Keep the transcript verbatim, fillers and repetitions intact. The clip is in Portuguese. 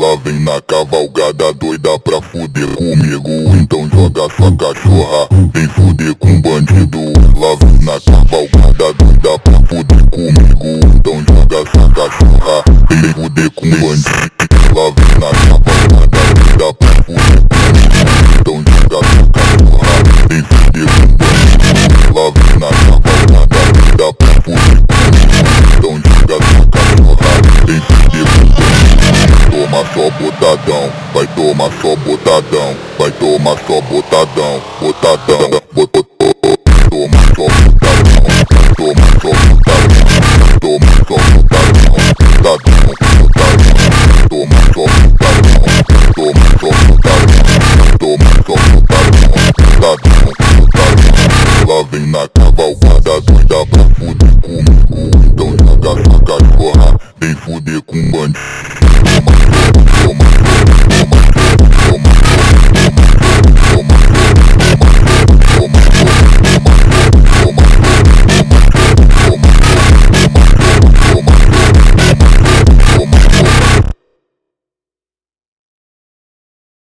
Ela vem na cavalgada doida pra fuder comigo. Então joga sua cachorra, vem fuder com bandido. Ela vem na cavalgada doida pra fuder comigo. Então joga sua cachorra, vem fuder com bandido. Ela vem na cavalgada doida pra fuder comigo. Então joga sua cachorra, vem fuder com bandido. Ela vem na cavalgada doida pra fuder comigo. Então joga sua cachorra, vem fuder com bandido. Toma só botadão, vai tomar só botadão, vai tomar só botadão, botadão, botadão.